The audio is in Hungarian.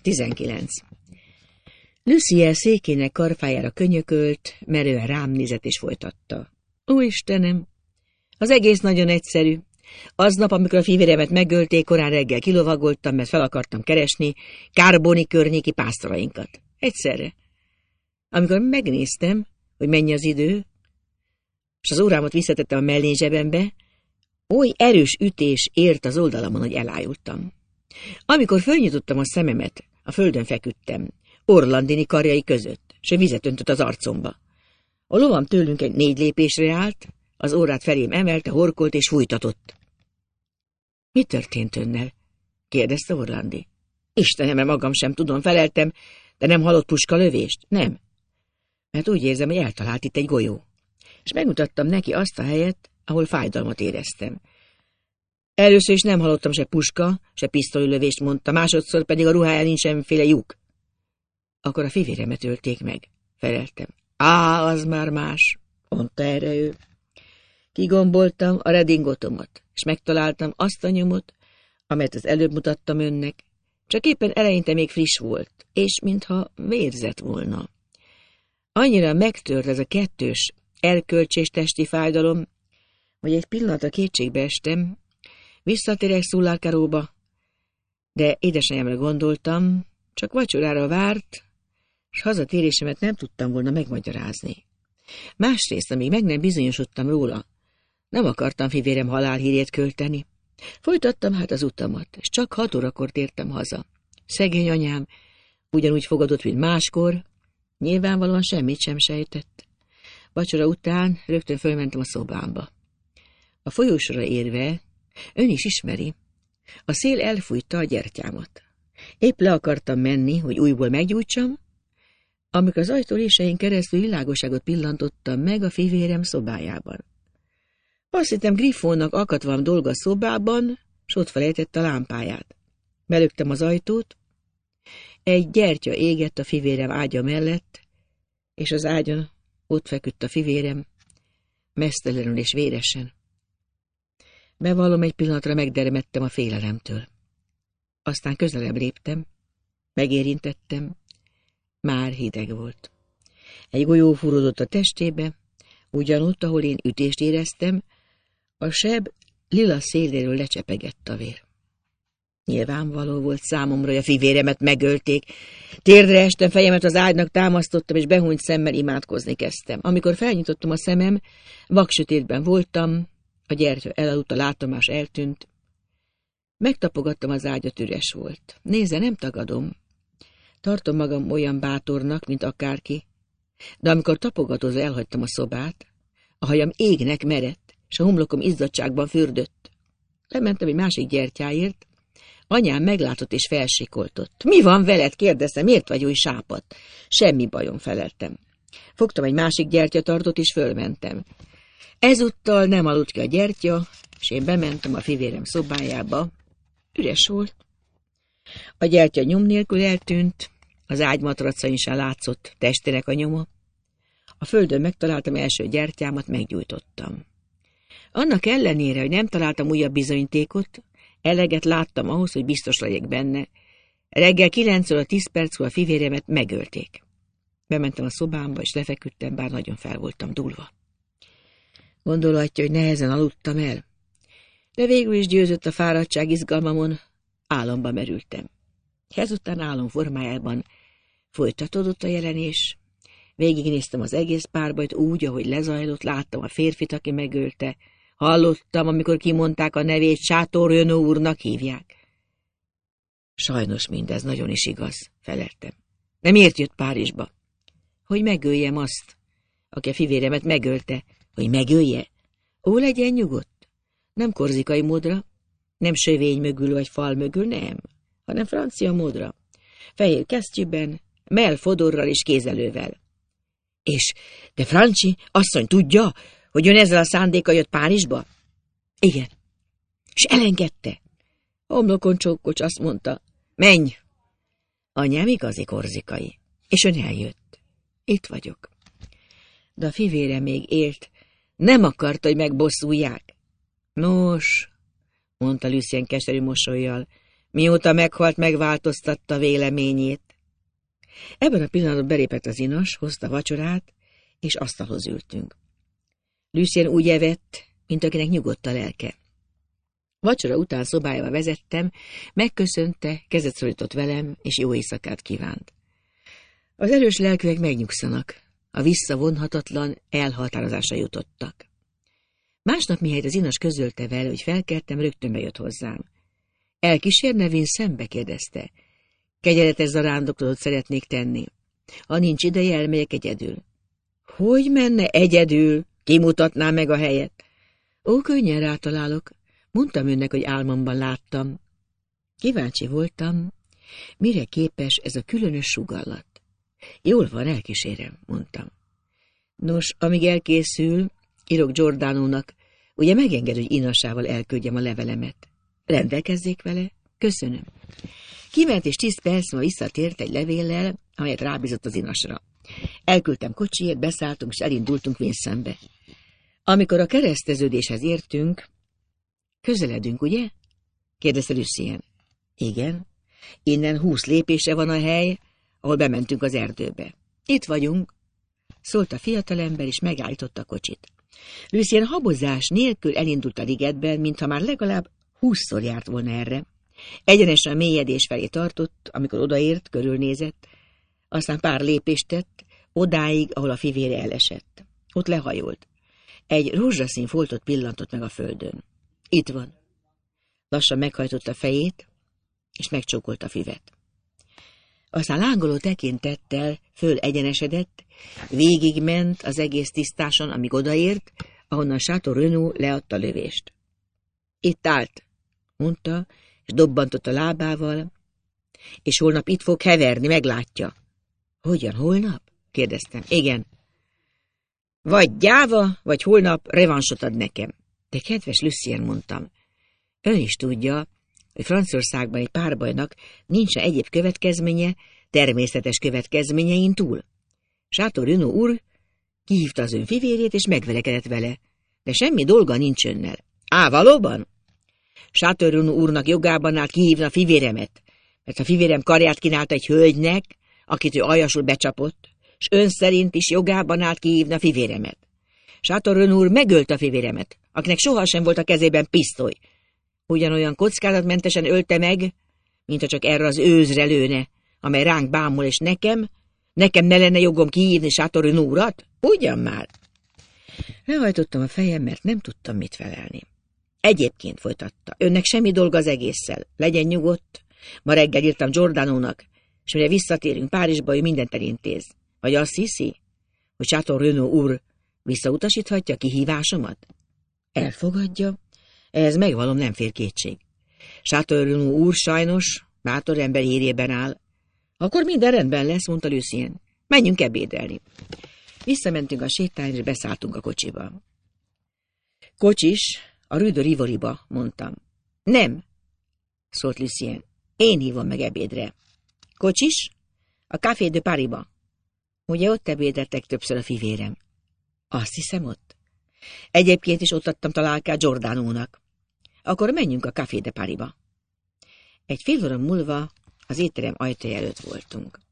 19. Lucie székének karfájára könyökölt, merően rám nézett és folytatta. Ó, Istenem! Az egész nagyon egyszerű. Aznap, amikor a fivéremet megölték, korán reggel kilovagoltam, mert fel akartam keresni Carboni környéki pásztorainkat. Egyszerre. Amikor megnéztem, hogy mennyi az idő, és az órámat visszatettem a mellényzsebembe, oly erős ütés ért az oldalamon, hogy elájultam. Amikor fölnyitottam a szememet, a földön feküdtem, Orlandini karjai között, s vizet öntött az arcomba. A lovam tőlünk egy 4 lépésre állt, az órát felém emelte, horkolt és fújtatott. Mi történt önnel? kérdezte Orlandi. Istenemre, magam sem tudom, feleltem, de nem hallott puskalövést? Nem. Mert úgy érzem, hogy eltalált itt egy golyó. És megmutattam neki azt a helyet, ahol fájdalmat éreztem. Először is nem hallottam se puska, se pisztolylövést, mondta, másodszor pedig a ruháján nincs semmiféle lyuk. Akkor a fivéremet ölték meg, feleltem. Á, az már más, mondta erre ő. Kigomboltam a redingotomat, és megtaláltam azt a nyomot, amelyet az előbb mutattam önnek, csak éppen eleinte még friss volt, és mintha vérzett volna. Annyira megtört ez a kettős, erkölcsés testi fájdalom, hogy egy pillanatra kétségbe estem, visszatérek Sullaccaróba, de édesanyámra gondoltam, csak vacsorára várt, s hazatérésemet nem tudtam volna megmagyarázni. Másrészt, amíg meg nem bizonyosodtam róla, nem akartam fivérem halálhírét költeni. Folytattam hát az utamat, és csak 6 órakor tértem haza. Szegény anyám ugyanúgy fogadott, mint máskor, nyilvánvalóan semmit sem sejtett. Vacsora után rögtön fölmentem a szobámba. A folyósora érve, ön is ismeri, a szél elfújta a gyertyámat. Épp le akartam menni, hogy újból meggyújtsam, amikor az ajtó résein keresztül világosságot pillantottam meg a fivérem szobájában. Azt hittem, Griffonnak akadt valami dolga a szobában, s ott felejtette a lámpáját. Belöktem az ajtót, egy gyertya égett a fivérem ágya mellett, és az ágyon ott feküdt a fivérem, meztelenül és véresen. Bevallom, egy pillanatra megdermedtem a félelemtől. Aztán közelebb léptem, megérintettem, már hideg volt. Egy golyó fúródott a testébe, ugyanott, ahol én ütést éreztem, a seb lila széléről lecsepegett a vér. Nyilvánvaló volt számomra, hogy a fivéremet megölték. Térdre estem, fejemet az ágynak támasztottam, és behúnyt szemmel imádkozni kezdtem. Amikor felnyitottam a szemem, vaksötétben voltam, a gyertya elaludt, a látomás eltűnt. Megtapogattam az ágyat, üres volt. Nézze, nem tagadom. Tartom magam olyan bátornak, mint akárki, de amikor tapogatózva elhagytam a szobát, a hajam égnek merett, és a homlokom izzadságban fürdött. Lementem egy másik gyertyáért, anyám meglátott és felsikoltott. Mi van veled? Kérdezte, miért vagy új sápadt? Semmi bajom, feleltem. Fogtam egy másik gyertyatartót, és fölmentem. Ezúttal nem aludt ki a gyertya, és én bementem a fivérem szobájába. Üres volt. A gyertya nyom nélkül eltűnt, az ágy matracain sem látszott testének a nyoma. A földön megtaláltam első gyertyámat, meggyújtottam. Annak ellenére, hogy nem találtam újabb bizonyítékot, eleget láttam ahhoz, hogy biztos legyek benne. Reggel 9 óra 10 perckor a fivéremet megölték. Bementem a szobámba, és lefeküdtem, bár nagyon fel voltam dúlva. Gondolhatja, hogy nehezen aludtam el, de végül is győzött a fáradtság izgalmamon, álomba merültem. Ezután álom formájában folytatódott a jelenés. Végignéztem az egész párbajt úgy, ahogy lezajlott, láttam a férfit, aki megölte. Hallottam, amikor kimondták a nevét, Chateaurenaud úrnak hívják. Sajnos mindez nagyon is igaz, feleltem. De miért jött Párizsba? Hogy megöljem azt, aki a fivéremet megölte. Hogy megölje? Ó, legyen nyugodt. Nem korzikai módra, nem sövény mögül vagy fal mögül, nem, hanem francia módra. Fehér kesztyűben, mellfodorral és kézelővel. És de Franci asszony tudja, hogy ön ezzel a szándékkal jött Párizsba? Igen. És elengedte. Homlokon csókocs azt mondta, menj! Anyám igazi korzikai, és ön eljött. Itt vagyok. De a fivére még élt, nem akarta, hogy megbosszulják. Nos, mondta Lucien keserű mosollyal, Mióta meghalt, megváltoztatta véleményét. Ebben a pillanatban belépett az inas, hozta vacsorát, és asztalhoz ültünk. Lucien úgy evett, mint akinek nyugodt a lelke. Vacsora után szobájába vezettem, megköszönte, kezet szorított velem, és jó éjszakát kívánt. Az erős lelkűek megnyugszanak, a visszavonhatatlan elhatározásra jutottak. Másnap, mihelyt az inas közölte vele, hogy felkeltem, rögtön bejött hozzám. Elkísérne Vincentbe? Kérdezte. Kegyeletes zarándoklatot szeretnék tenni. Ha nincs ideje, elmegyek egyedül. Hogy menne egyedül? Kimutatná meg a helyet? Ó, könnyen rátalálok. Mondtam önnek, hogy álmomban láttam. Kíváncsi voltam, mire képes ez a különös sugallat. Jól van, elkísérem, mondtam. Nos, amíg elkészül, írok Giordánónak, ugye megenged, hogy inasával elküldjem a levelemet. Rendelkezzék vele? Köszönöm. Kiment, és 10 perc múlva visszatért egy levéllel, amelyet rábízott az inasra. Elküldtem kocsiért, beszálltunk, és elindultunk Vincentbe. Amikor a kereszteződéshez értünk, közeledünk, ugye? Kérdezte Lucien. Igen. Innen 20 lépésre van a hely, ahol bementünk az erdőbe. Itt vagyunk, szólt a fiatalember, és megállította a kocsit. Lucien habozás nélkül elindult a ligetben, mintha már legalább 20-szor járt volna erre. Egyenesen a mélyedés felé tartott, amikor odaért, körülnézett, aztán pár lépést tett, odáig, ahol a fivére elesett. Ott lehajolt. Egy rózsaszín foltot pillantott meg a földön. Itt van. Lassan meghajtotta a fejét, és megcsókolta a füvet. Aztán lángoló tekintettel föl egyenesedett, végigment az egész tisztáson, amíg odaért, ahonnan Château Renaud leadta a lövést. Itt állt, mondta, és dobbantott a lábával, és holnap itt fog heverni, meglátja. Hogyan, holnap? Kérdeztem. Igen. Vagy gyáva, vagy holnap revansot ad nekem. De kedves Lucien, mondtam, ön is tudja, hogy Franciaországban egy párbajnak nincsen egyéb következménye, természetes következményein túl. Château Renaud úr kihívta az ön fivérét, és megverekedett vele, de semmi dolga nincs önnel. Á, valóban? Château Renaud úrnak jogában állt kihívni a fivéremet, mert a fivérem karját kínálta egy hölgynek, akit ő aljasul becsapott, s ön szerint is jogában állt kihívni a fivéremet. Château Renaud úr megölte a fivéremet, akinek sohasem volt a kezében pisztoly. Ugyanolyan kockázatmentesen ölte meg, mint ha csak erre az őzre lőne, amely ránk bámul, és nekem ne lenne jogom kihívni Château Renaud urat? Ugyan már! Lehajtottam a fejem, mert nem tudtam mit felelni. Egyébként, folytatta, önnek semmi dolga az egésszel. Legyen nyugodt. Ma reggel írtam Giordánónak, és mire visszatérünk Párizsba, ő mindent elintéz. Vagy azt hiszi, hogy Château Renaud úr visszautasíthatja a kihívásomat? Elfogadja. Ehhez megvalom, nem fér kétség. Château Renaud úr sajnos bátor ember hírében áll. Akkor minden rendben lesz, mondta Lucien. Menjünk ebédelni. Visszamentünk a sétányra, és beszálltunk a kocsiba. Kocsis, a Rue de Rivoli-ba, mondtam. Nem, szólt Lucien. Én hívom meg ebédre. Kocsis, a Café de Paris-ba. Ugye ott ebédeltek többször a fivérem? Azt hiszem ott. Egyébként is ott adtam találkát Giordánónak. Akkor menjünk a Café de Paris-ba. Egy fél óra múlva az étterem ajtaja előtt voltunk.